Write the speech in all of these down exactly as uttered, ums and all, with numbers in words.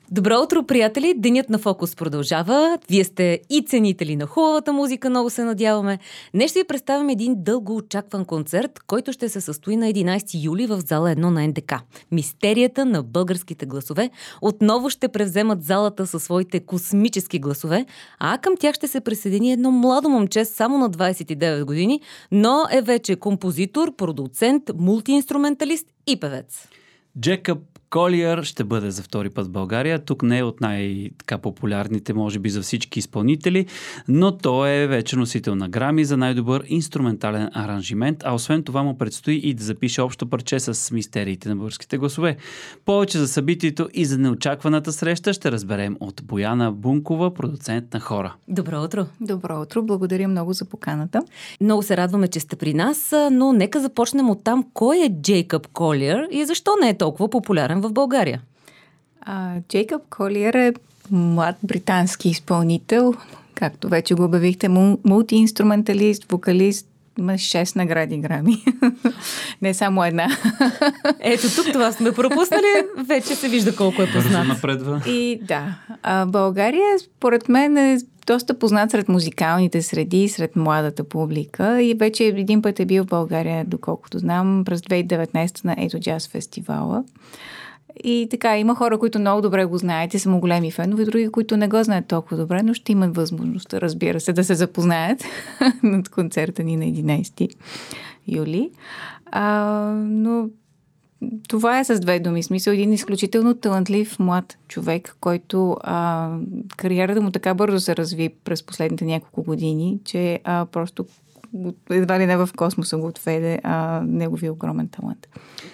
Добро утро, приятели! Денят на Фокус продължава. Вие сте и ценители на хубавата музика, много се надяваме. Днес ще ви представим един дълго очакван концерт, който ще се състои на единайсети юли в зала едно на Ен Де Ка. Мистерията на българските гласове отново ще превземат залата със своите космически гласове, а към тях ще се присъедини едно младо момче само на двайсет и девет години, но е вече композитор, продуцент, мултиинструменталист и певец. Джейкъб Колиър ще бъде за втори път в България. Тук не е от най-популярните, може би, за всички изпълнители, но той е вече носител на Грами за най-добър инструментален аранжимент, а освен това му предстои и да запише общо парче с мистериите на българските гласове. Повече за събитието и за неочакваната среща ще разберем от Бояна Бункова, продуцент на хора. Добро утро! Добро утро! Благодаря много за поканата. Много се радваме, че сте при нас, но нека започнем от там. Кой е Джейкъб Колиър и защо не е толкова популярен в България? А, Джейкъб Колиър е млад британски изпълнител, както вече го обявихте, мултиинструменталист, вокалист, има шест награди Грами. Не само една. Ето тук това сме пропуснали, вече се вижда колко е познат. Бързо напредва. И да, а България според мен е доста познат сред музикалните среди, сред младата публика и вече един път е бил в България, доколкото знам, през две хиляди и деветнайсета на Ето Джаз фестивала. И така, има хора, които много добре го знаят и са му големи фенове, други, които не го знаят толкова добре, но ще имат възможността, разбира се, да се запознаят над концерта ни на единайсети юли. А, но това е с две думи. Смисъл, един изключително талантлив млад човек, който а, кариерата му така бързо се разви през последните няколко години, че а, просто едва ли не в космоса го отведе а, неговия огромен талант.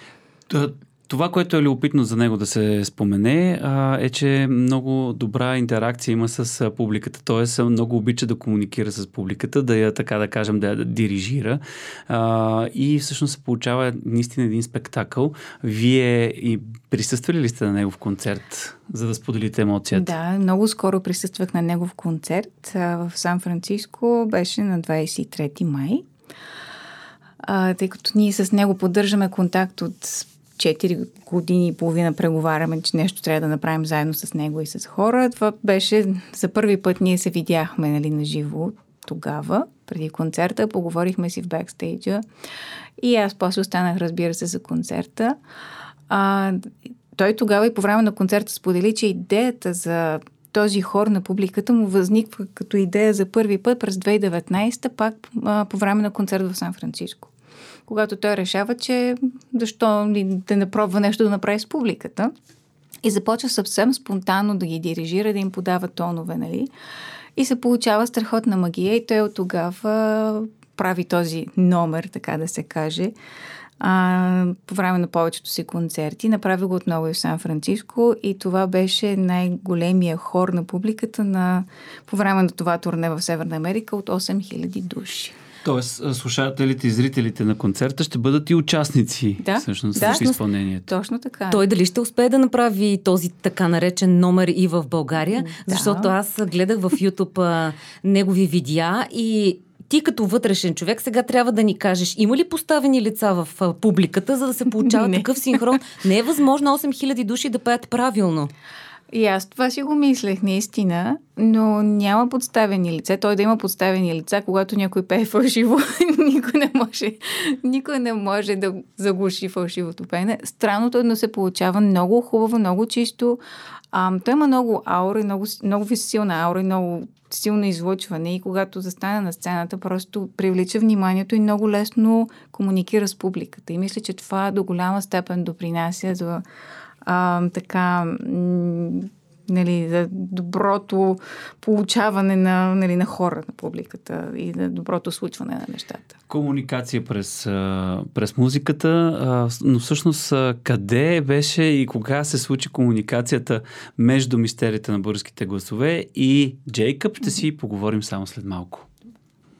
Това, което е любопитно за него да се спомене, е, че много добра интеракция има с публиката, т.е. много обича да комуникира с публиката, да я, така да кажем, да я дирижира и всъщност се получава наистина един спектакъл. Вие и присъствали ли сте на негов концерт, за да споделите емоцията? Да, много скоро присъствах на негов концерт в Сан-Франциско, беше на двайсет и трети май. А, тъй като ние с него поддържаме контакт от четири години и половина, преговаряме, че нещо трябва да направим заедно с него и с хора. Това беше за първи път ние се видяхме, нали, на живо тогава, преди концерта, поговорихме си в бекстейджа и аз после останах, разбира се, за концерта. А, той тогава и по време на концерта сподели, че идеята за този хор на публиката му възниква като идея за първи път през две хиляди и деветнайсета, пак а, по време на концерт в Сан-Франциско. Когато той решава, че защо да не пробва нещо да направи с публиката. И започва съвсем спонтанно да ги дирижира, да им подава тонове, нали? И се получава страхотна магия и той от тогава прави този номер, така да се каже, а, по време на повечето си концерти. Направи го отново и в Сан-Франциско и това беше най-големия хор на публиката на, по време на това турне в Северна Америка от осем хиляди души. Тоест, слушателите и зрителите на концерта ще бъдат и участници, да, всъщност, да, в изпълнението. Точно така. Той дали ще успее да направи този така наречен номер и в България? Да. Защото аз гледах в YouTube а, негови видеа и ти като вътрешен човек сега трябва да ни кажеш, има ли поставени лица в а, публиката, за да се получава такъв синхрон? Не е възможно осем хиляди души да пеят правилно. И аз това си го мислех, наистина, но няма подставени лица. Той да има подставени лица, когато някой пее фалшиво, никой не може, никой не може да заглуши фалшивото пеене. Странното е да се получава много хубаво, много чисто. А, той има много аура, много, много силна аура, много силно излъчване и когато застане на сцената, просто привлича вниманието и много лесно комуникира с публиката. И мисля, че това до голяма степен допринася за А, така, м- нали, за доброто получаване на, нали, на хора, на публиката и за доброто случване на нещата. Комуникация през, през музиката, но всъщност къде беше и кога се случи комуникацията между мистерията на българските гласове и Джейкъб? Ще си поговорим само след малко.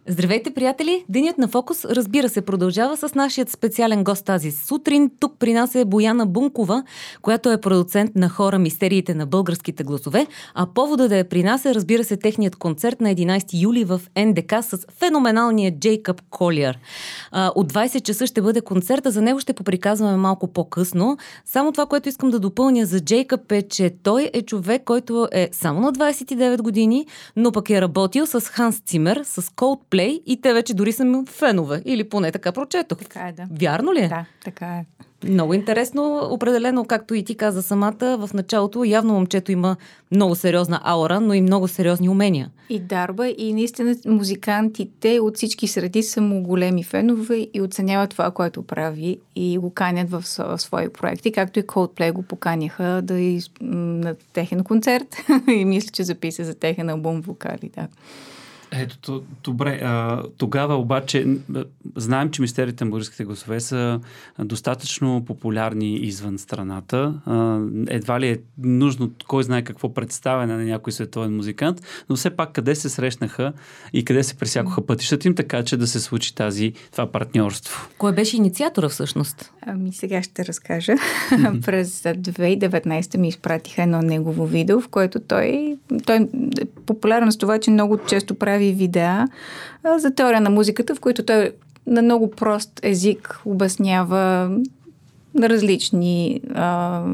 Здравейте, приятели! Денят на Фокус, разбира се, продължава с нашият специален гост тази сутрин. Тук при нас е Бояна Бункова, която е продуцент на хора Мистериите на българските гласове, а повода да е при нас е, разбира се, техният концерт на единайсети юли в Ен Де Ка с феноменалния Джейкъб Колиър. А, от двайсет часа ще бъде концерта, за него ще поприказваме малко по-късно. Само това, което искам да допълня за Джейкъб е, че той е човек, който е само на двайсет и девет години, но пък е работил с Ханс Цимер, с Coldplay и те вече дори са фенове. Или поне така прочетох. Така е, да. Вярно ли е? Да, така е. Много интересно. Определено, както и ти каза самата, в началото явно момчето има много сериозна аура, но и много сериозни умения. И дарба, и наистина музикантите от всички среди са му големи фенове и оценяват това, което прави и го канят в свои проекти, както и Coldplay го поканяха да из... на техен концерт и мисля, че записа за техен албум вокали, да. Ето, добре. А, тогава обаче знаем, че мистериите на българските гласове са достатъчно популярни извън страната. А, едва ли е нужно кой знае какво представяне на някой световен музикант, но все пак къде се срещнаха и къде се пресякоха пътищата им, така че да се случи тази, това партньорство. Кой беше инициатора всъщност? Ами сега ще разкажа. През две хиляди и деветнайсета ми изпратиха едно негово видео, в което той, той е популярен с това, че много често прави видеа а, за теория на музиката, в които той на много прост език обяснява различни а,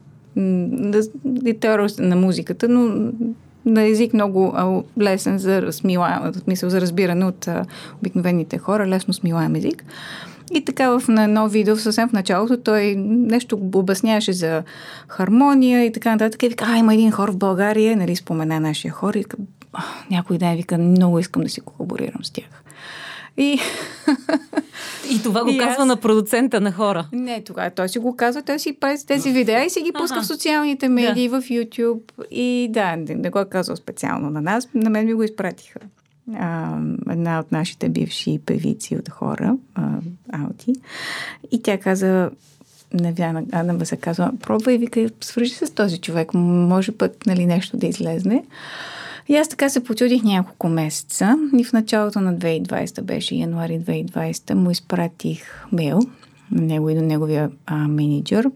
теория на музиката, но на език много а, лесен за смилаем, смисъл за разбиране от а, обикновените хора, лесно смилаем език. И така в на едно видео, съвсем в началото, той нещо обясняваше за хармония и така нататък. И вика, а, има един хор в България, нали, спомена нашия хор и вика, някой ден вика, много искам да си колаборирам с тях. И, и това го и казва аз... на продуцента на хора. Не, тогава той си го казва, той си прави тези видеа и си ги пуска ага. в социалните медии, да. В YouTube. И да, не, не го е казал специално на нас, на мен ми го изпратиха. А, една от нашите бивши певици от хора, а, Аути. И тя каза, Невяна Адама се казва, пробвай, вика, свържи се с този човек, може пък, нали, нещо да излезне. И аз така се почудих няколко месеца и в началото на две хиляди и двайсета, беше януари две хиляди и двайсета, му изпратих мейл на него и до неговия а, менеджер.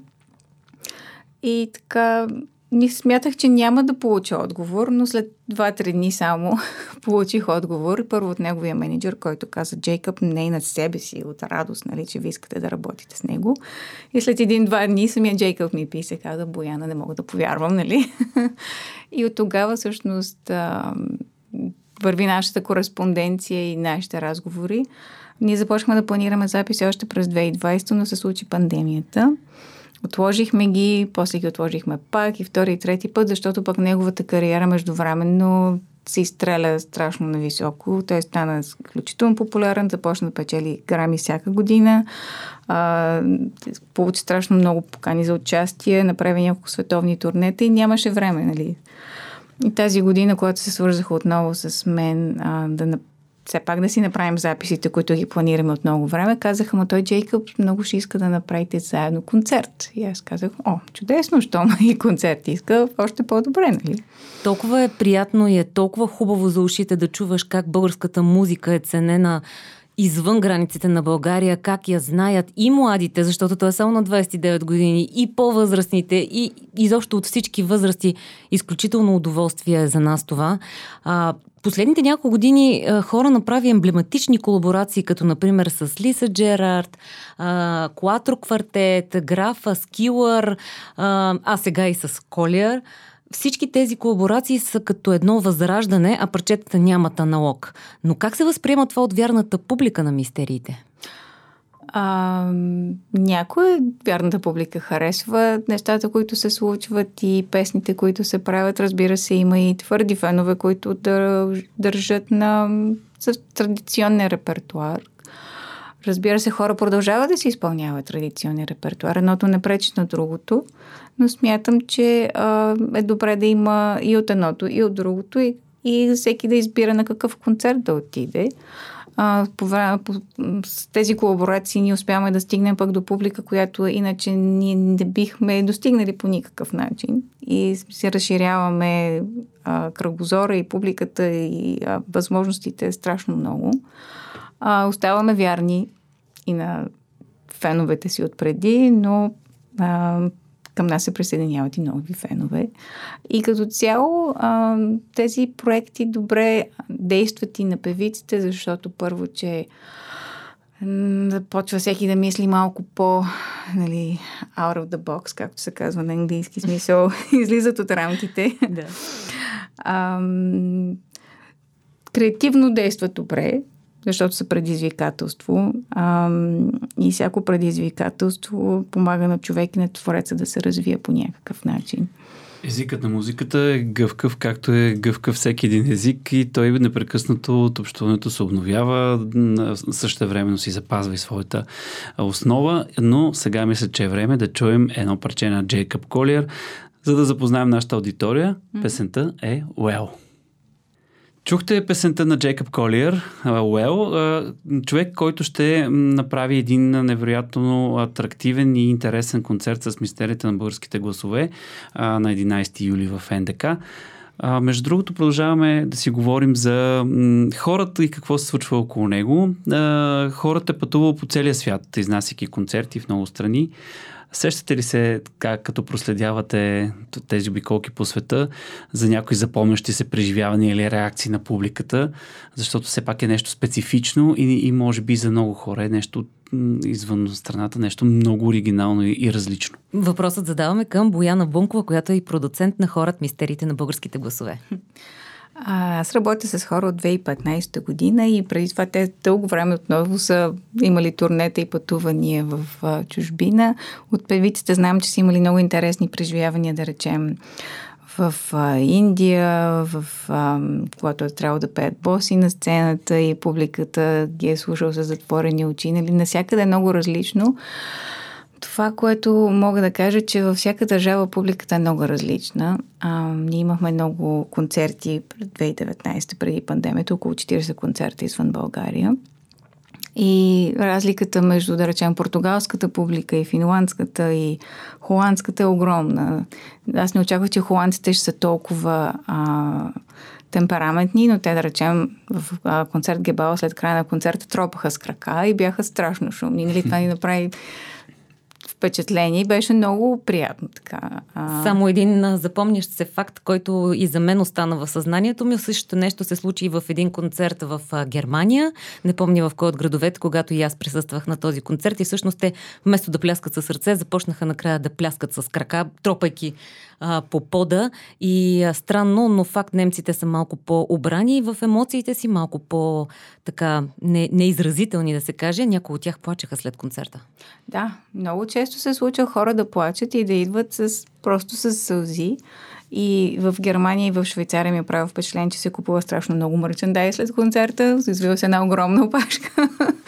И така не смятах, че няма да получа отговор, но след два-три дни само получих отговор. Първо от неговия менеджер, който каза, Джейкъб не е над себе си от радост, нали, че ви искате да работите с него. И след един-два дни самия Джейкъб ми писа, каза, Бояна, не мога да повярвам, нали? И от тогава всъщност а, върви нашата кореспонденция и нашите разговори. Ние започнахме да планираме записи още през две хиляди и двайсета, но се случи пандемията. Отложихме ги, после ги отложихме пак и втори и трети път, защото пък неговата кариера междувременно се изстреля страшно нависоко. Той стана изключително популярен, започна да печели грами всяка година, а, получи страшно много покани за участие, направи няколко световни турнета и нямаше време, нали. И тази година, когато се свързаха отново с мен а, да все пак да си направим записите, които ги планираме от много време, казаха му, той Джейкъб много ще иска да направите заедно концерт. И аз казах, о, чудесно, щом и концерт иска, още по-добре, нали? Толкова е приятно и е толкова хубаво за ушите да чуваш как българската музика е ценена извън границите на България, как я знаят и младите, защото той е само на двайсет и девет години, и по-възрастните, и изобщо от всички възрасти. Изключително удоволствие е за нас това. А, последните няколко години а, хора направи емблематични колаборации, като например с Лиса Джерард, а, Куатро Квартет, Графа, Скилър, а, а сега и с Колиър. Всички тези колаборации са като едно възраждане, а парчетата нямат аналог. Но как се възприема това от вярната публика на мистериите? А, някоя вярната публика харесва нещата, които се случват и песните, които се правят. Разбира се, има и твърди фенове, които държат на традиционен репертуар. Разбира се, хора продължават да се изпълняват традиционен репертуар. Едното не пречи на другото, но смятам, че а, е добре да има и от едното, и от другото, и, и всеки да избира на какъв концерт да отиде. а, по, по, с тези колаборации ние успяваме да стигнем пък до публика, която иначе ние не бихме достигнали по никакъв начин. И се разширяваме а, кръгозора и публиката и а, възможностите е страшно много. А, оставаме вярни и на феновете си отпреди, но а, към нас се присъединяват и нови фенове. И като цяло а, тези проекти добре действат и на певиците, защото първо, че започва всеки да мисли малко по, нали, out of the box, както се казва на английски смисъл, излизат от рамките. Да. А, креативно действат добре, защото са предизвикателство. А, и всяко предизвикателство помага на човек и на твореца да се развие по някакъв начин. Езикът на музиката е гъвкав, както е гъвкав всеки един език и той непрекъснато от общуването се обновява, същевременно си запазва и своята основа, но сега мисля, че е време да чуем едно парче на Джейкъб Колиер, за да запознаем нашата аудитория. Песента е Well. Чухте песента на Джейкъб Колиер, Well, човек, който ще направи един невероятно атрактивен и интересен концерт с мистерията на българските гласове на единайсети юли в Ен Де Ка. Между другото, продължаваме да си говорим за хората и какво се случва около него. Хората е пътувал по целия свят, изнасяйки концерти в много страни. Сещате ли се, как, като проследявате тези обиколки по света, за някои запомнящи се преживявания или реакции на публиката, защото все пак е нещо специфично и, и може би за много хора е нещо извън страната, нещо много оригинално и, и различно. Въпросът задаваме към Бояна Бункова, която е и продуцент на хорът Мистериите на българските гласове. Аз работя с хора от две хиляди и петнайсета година и преди това те дълго време отново са имали турнета и пътувания в а, чужбина. От певиците знам, че са имали много интересни преживявания, да речем, в а, Индия, в а, когато е трябвало да пеят боси на сцената и публиката ги е слушал с затворени очи. Нали? Навсякъде е много различно. Това, което мога да кажа, че във всяка държава публиката е много различна. А, ние имахме много концерти през две хиляди и деветнайсета, преди пандемията, около четирийсет концерта извън България. И разликата между, да речем, португалската публика и финландската и холандската е огромна. Аз не очаквах, че холандците ще са толкова а, темпераментни, но те, да речем, в а, концерт Гебала след края на концерта тропаха с крака и бяха страшно шумни. Нали, това ни направи впечатление и беше много приятно така. А... Само един запомнящ се факт, който и за мен остана в съзнанието ми. Същото нещо се случи и в един концерт в Германия. Не помня в кой от градовете, когато и аз присъствах на този концерт и всъщност те вместо да пляскат със сърце, започнаха накрая да пляскат с крака, тропайки а, по пода. И а, странно, но факт, немците са малко по-обрани в емоциите си, малко по-така не, неизразителни, да се каже. Някои от тях плачеха след концерта. Да, много често се случва хора да плачат и да идват с, просто с сълзи. И в Германия и в Швейцария ми е правил впечатление, че се купува страшно много мерчендайз след концерта. Извива се една огромна опашка.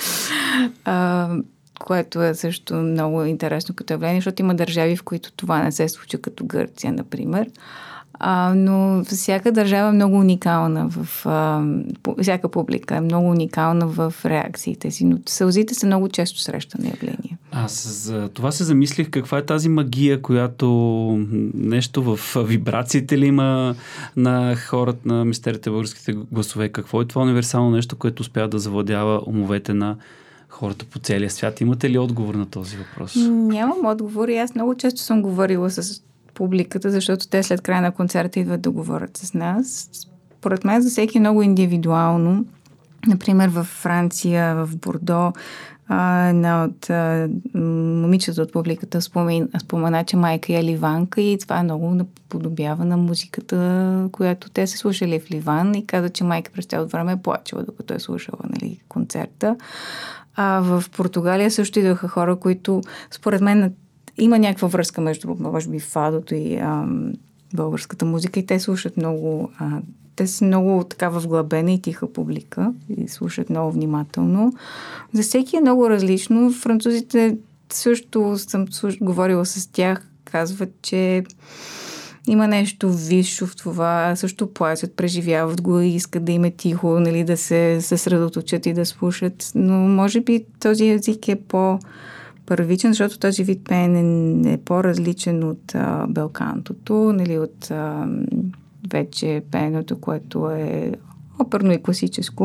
а, което е също много интересно като явление, защото има държави, в които това не се случва, като Гърция, например. А, но всяка държава е много уникална в... А, всяка публика е много уникална в реакциите си, но сълзите са много често срещано явление. Аз за това се замислих каква е тази магия, която нещо в вибрациите ли има на хората, на мистерите българските гласове. Какво е това универсално нещо, което успява да завладява умовете на хората по целия свят? Имате ли отговор на този въпрос? Нямам отговор и аз много често съм говорила с публиката, защото те след края на концерта идват да говорят с нас. Поред мен за всеки е много индивидуално. Например, във Франция, в Бордо, една от а, момичета от публиката спомена, спомена, че майка е ливанка и това много наподобява на музиката, която те са слушали в Ливан и каза, че майка през цялото време е плачела, докато е слушала, нали, концерта. А в Португалия също идваха хора, които според мен има някаква връзка между, може би, фадото и а, българската музика и те слушат много, а, те са много така вглъбена и тиха публика и слушат много внимателно. За всеки е много различно. Французите също съм слуш... говорила с тях, казват, че Има нещо висше в това, също плачат, преживяват го и искат да им е тихо, нали, да се съсредоточат и да слушат. Но може би този език е по-първичен, защото този вид пеене е по-различен от а, белкантото, нали, от а, вече пеенето, което е оперно и класическо.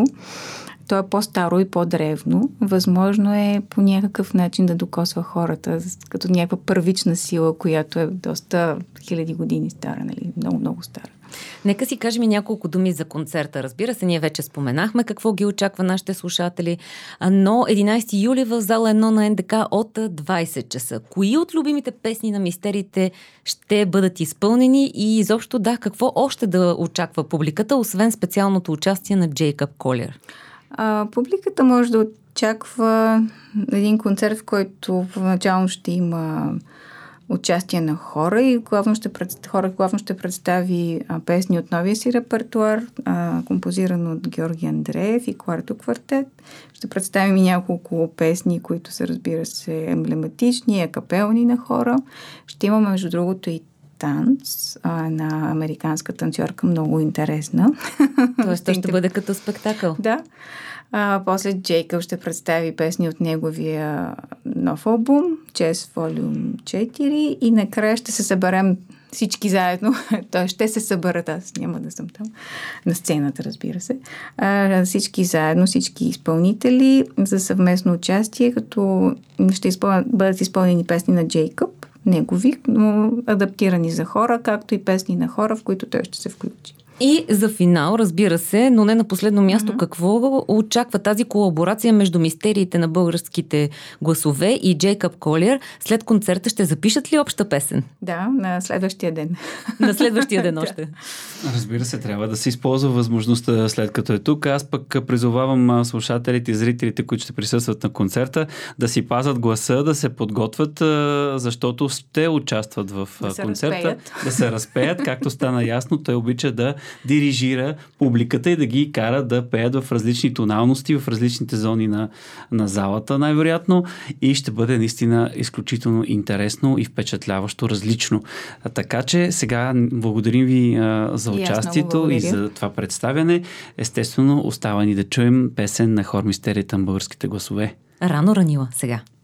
То е по-старо и по-древно. Възможно е по някакъв начин да докосва хората, като някаква първична сила, която е доста хиляди години стара, нали? Много, много стара. Нека си кажем и няколко думи за концерта. Разбира се, ние вече споменахме какво ги очаква нашите слушатели, но единайсети юли в зала едно на Ен Де Ка от двайсет часа. Кои от любимите песни на мистериите ще бъдат изпълнени и изобщо да, какво още да очаква публиката, освен специалното участие на Джейкъб Колиер? А, публиката може да очаква един концерт, в който първоначално ще има участие на хора и главно ще, пред... хора главно ще представи а, песни от новия си репертуар, а, композиран от Георги Андреев и Кварто квартет. Ще представим и няколко песни, които са, разбира се, емблематични, акапелни на хора. Ще има, между другото, и танц а, на американска танцорка, много интересна. Тоест, то ще бъде като спектакъл. Да. А, после Джейкъб ще представи песни от неговия нов албум, Chess Volume четири, и накрая ще се съберем всички заедно. Той ще се съберат, аз няма да съм там на сцената, разбира се. А, всички заедно, всички изпълнители за съвместно участие, като ще изпълня, бъдат изпълнени песни на Джейкъб, негови, но адаптирани за хора, както и песни на хора, в които той ще се включи. И за финал, разбира се, но не на последно място, mm-hmm. какво очаква тази колаборация между мистериите на българските гласове и Джейкъб Колиер? След концерта ще запишат ли обща песен? Да, на следващия ден. На следващия ден още. Разбира се, трябва да се използва възможността след като е тук. Аз пък призовавам слушателите и зрителите, които ще присъстват на концерта, да си пазят гласа, да се подготвят, защото ще участват в да концерта, да се разпеят, както стана ясно. Той обича да дирижира публиката и да ги кара да пеят в различни тоналности, в различните зони на, на залата, най-вероятно, и ще бъде наистина изключително интересно и впечатляващо, различно. А, така че сега благодарим ви а, за участието и, и за това представяне. Естествено, остава ни да чуем песен на хор Мистерията на българските гласове. Рано ранила сега.